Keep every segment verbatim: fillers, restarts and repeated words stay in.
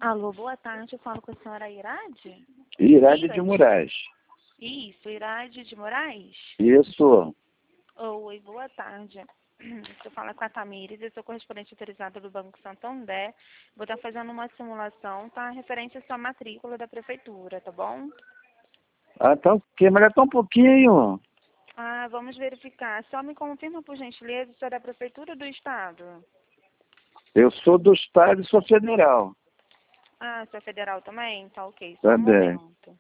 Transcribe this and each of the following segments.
Alô, boa tarde. Eu falo com a senhora Irade? Irade de Moraes. Isso, Irade de Moraes? Isso. Oi, boa tarde. Você fala com a Tamires, eu sou correspondente autorizada do Banco Santander. Vou estar fazendo uma simulação, tá? Referente à sua matrícula da prefeitura, tá bom? Ah, tá ok, mas é tão pouquinho. Ah, vamos verificar. Só me confirma, por gentileza, se é da prefeitura ou do estado? Eu sou do estado e sou federal. Ah, você é federal também? Tá ok, só um Também. momento.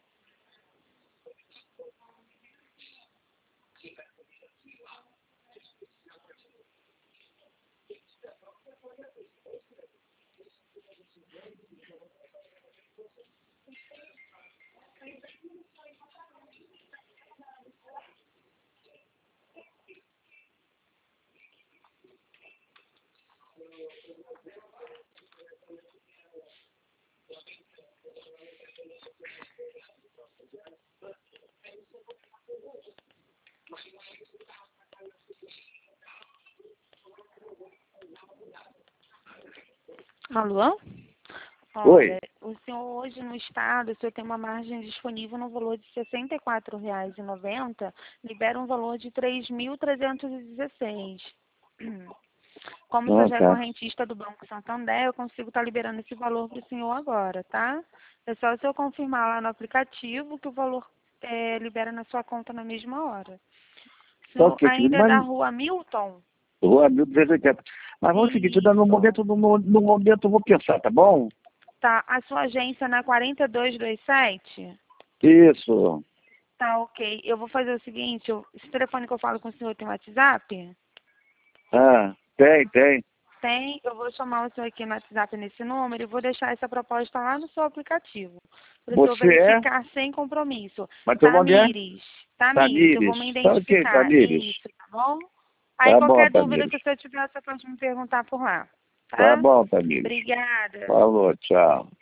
Alô? Oi. Olha, o senhor hoje no estado, o senhor tem uma margem disponível no valor de sessenta e quatro reais e noventa centavos, libera um valor de três mil trezentos e dezesseis reais. Como o senhor Ah, já é tá. correntista do Banco Santander, eu consigo estar liberando esse valor para o senhor agora, tá? É só o senhor confirmar lá no aplicativo que o valor é, libera na sua conta na mesma hora. O Tá senhor ok, querido. ainda é da Mas, rua Milton? Rua mil duzentos e oitenta. Mas vamos seguir, no Isso. momento, no, no momento eu vou pensar, tá bom? Tá, a sua agência na quarenta e dois vinte e sete? Isso. Tá, ok. Eu vou fazer o seguinte, eu, esse telefone que eu falo com o senhor tem WhatsApp? Ah, tem, tem. Tem, eu vou chamar o senhor aqui no WhatsApp nesse número e vou deixar essa proposta lá no seu aplicativo. Para o senhor Você é? verificar sem compromisso. Mas teu nome é? Tamires, Tamires, eu vou Tamires. me Tá ok, identificar. Tamires. Isso, tá bom? Aí Tá bom, qualquer dúvida Tamires. que o senhor tiver, você pode me perguntar por lá, Tá tá? bom, Tamires. Obrigada. Falou, tchau.